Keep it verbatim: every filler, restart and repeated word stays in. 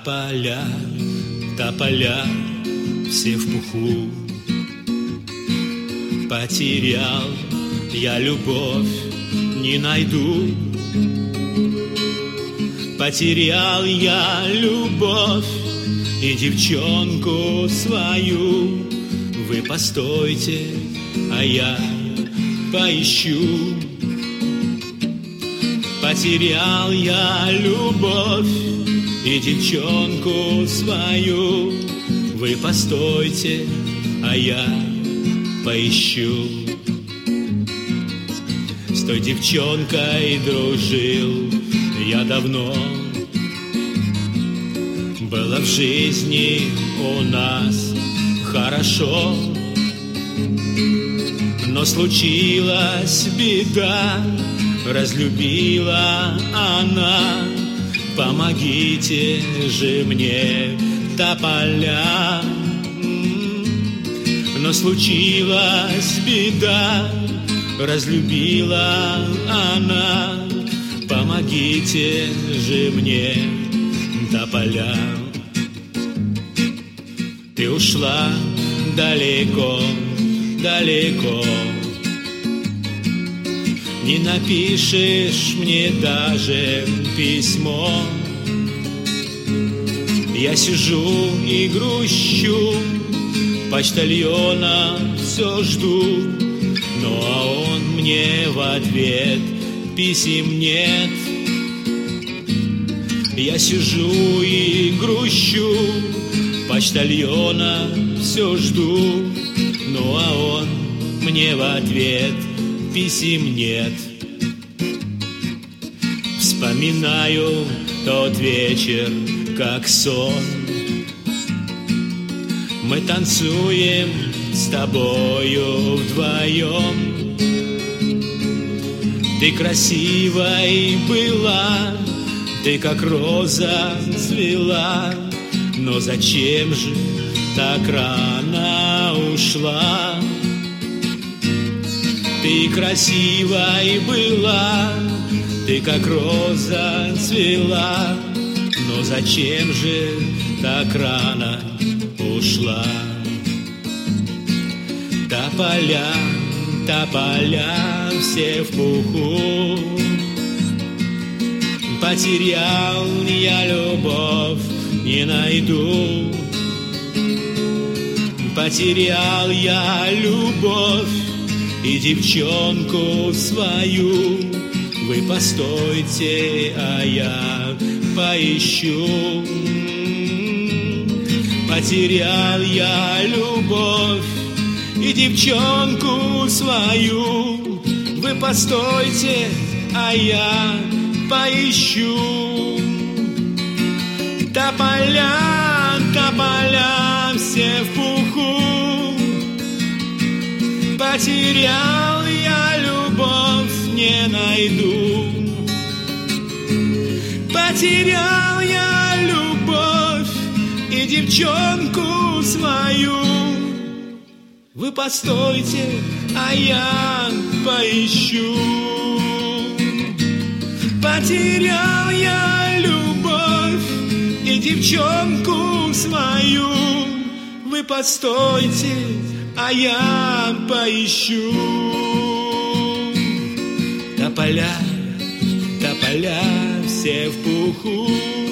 Тополя, тополя, все в пуху. Потерял я любовь, не найду. Потерял я любовь и девчонку свою. Вы постойте, а я поищу. Потерял я любовь и девчонку свою. Вы постойте, а я поищу. С той девчонкой дружил я давно. Было в жизни у нас хорошо, но случилась беда, разлюбила она. Помогите же мне, тополя. Но случилась беда, разлюбила она. Помогите же мне, тополя. Ты ушла далеко, далеко. Не напишешь мне даже письмо. Я сижу и грущу, почтальона все жду, ну а он мне в ответ писем нет. Я сижу и грущу, почтальона все жду, ну а он мне в ответ писем нет. Вспоминаю тот вечер, как сон. Мы танцуем с тобою вдвоем. Ты красивой была, ты как роза цвела. Но зачем же так рано ушла? Ты красивой была, ты как роза цвела. Но зачем же так рано ушла? Тополя, тополя, все в пуху. Потерял я любовь, не найду. Потерял я любовь и девчонку свою. Вы постойте, а я поищу. Потерял я любовь и девчонку свою. Вы постойте, а я поищу. Тополя, тополя, все в пуху. Потерял я любовь, не найду. Потерял я любовь и девчонку свою. Вы постойте, а я поищу. Потерял я любовь и девчонку свою. Вы постойте, а я поищу. Тополя, тополя, все в пуху.